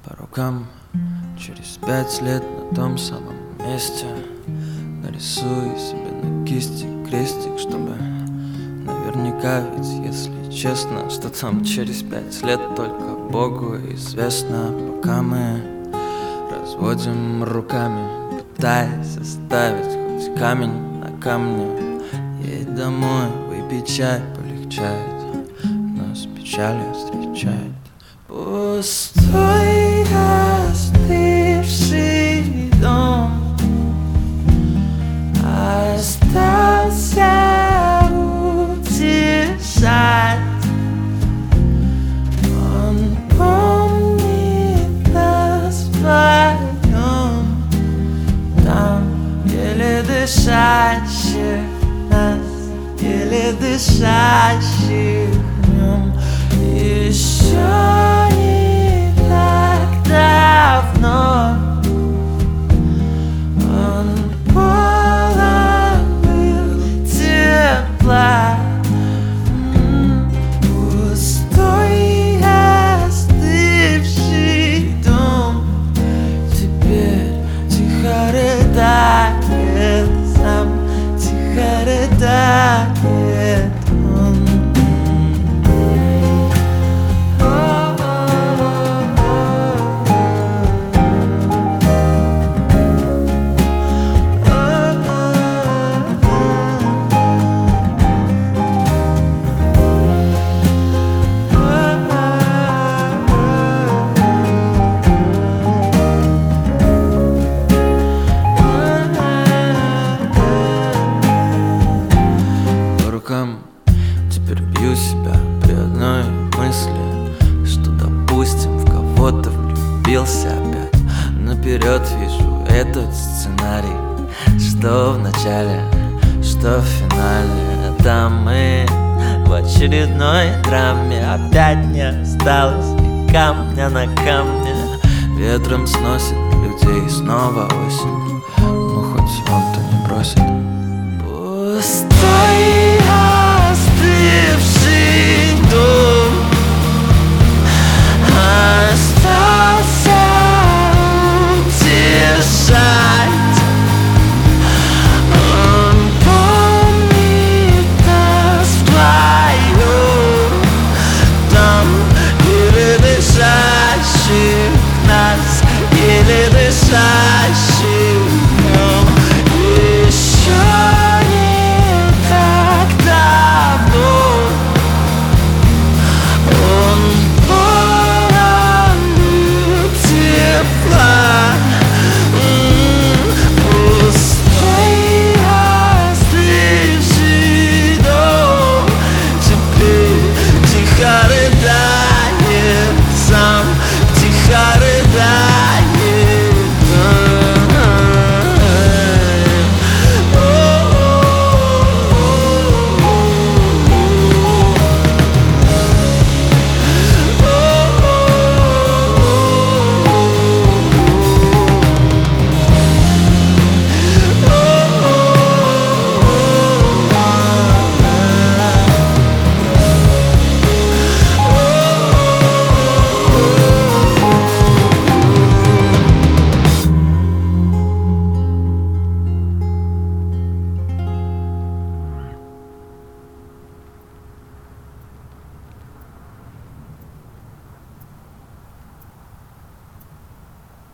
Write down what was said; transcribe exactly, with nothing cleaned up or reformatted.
по рукам. Через пять лет на том самом месте нарисую себе на кисти крестик, чтобы наверняка, ведь если честно, что там через пять лет только Богу известно. Пока мы разводим руками, пытаясь оставить хоть камень на камне, едь домой, выпей чай, полегчает, нас печалью встречает пустой остывший дом. Остался утешать. Он помнит нас вдвоем, там еле дышащих, нас еле дышащих в нем. Еще не так давно он полон был тепла. Пустой остывший дом теперь тихо рыдает, сам тихо рыдает он. Теперь бью себя при одной мысли, что, допустим, в кого-то влюбился опять. Наперед вижу этот сценарий, что в начале, что в финале. Там мы в очередной драме, опять не осталось и камня на камне. Ветром сносит людей, снова осень, ну хоть он-то не бросит. Пустой остывший дом.